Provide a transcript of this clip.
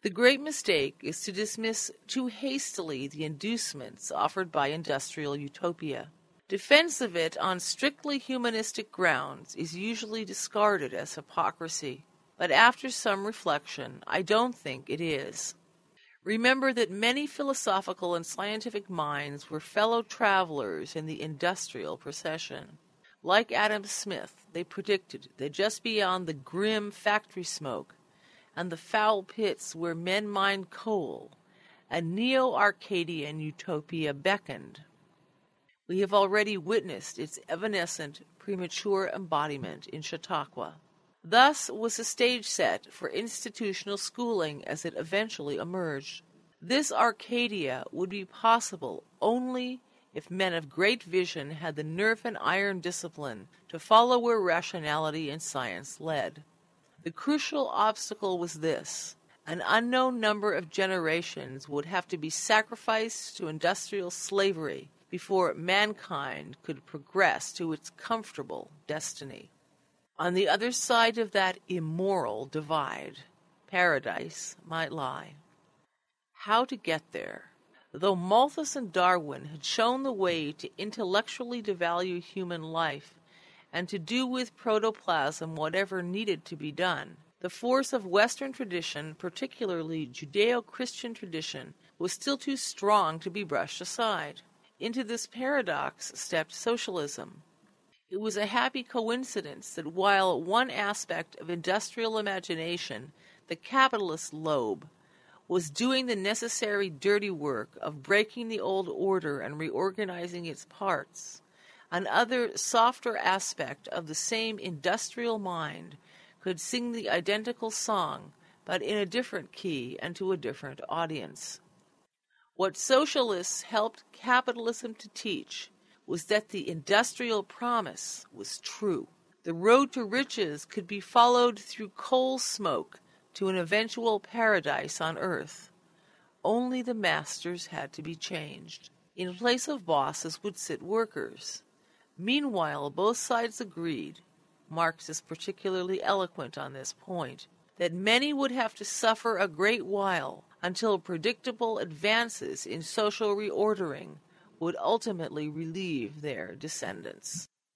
The great mistake is to dismiss too hastily the inducements offered by industrial utopia. Defense of it on strictly humanistic grounds is usually discarded as hypocrisy, but after some reflection, I don't think it is. Remember that many philosophical and scientific minds were fellow travelers in the industrial procession. Like Adam Smith, they predicted that just beyond the grim factory smoke and the foul pits where men mined coal, a neo-Arcadian utopia beckoned. We have already witnessed its evanescent, premature embodiment in Chautauqua. Thus was the stage set for institutional schooling as it eventually emerged. This Arcadia would be possible only if men of great vision had the nerve and iron discipline to follow where rationality and science led. The crucial obstacle was this: an unknown number of generations would have to be sacrificed to industrial slavery before mankind could progress to its comfortable destiny. On the other side of that immoral divide, paradise might lie. How to get there? Though Malthus and Darwin had shown the way to intellectually devalue human life and to do with protoplasm whatever needed to be done, the force of Western tradition, particularly Judeo-Christian tradition, was still too strong to be brushed aside. Into this paradox stepped socialism. It was a happy coincidence that while one aspect of industrial imagination, the capitalist lobe, was doing the necessary dirty work of breaking the old order and reorganizing its parts, another softer aspect of the same industrial mind could sing the identical song, but in a different key and to a different audience. What socialists helped capitalism to teach was that the industrial promise was true. The road to riches could be followed through coal smoke to an eventual paradise on earth. Only the masters had to be changed. In place of bosses would sit workers. Meanwhile, both sides agreed, Marx is particularly eloquent on this point, that many would have to suffer a great while until predictable advances in social reordering would ultimately relieve their descendants.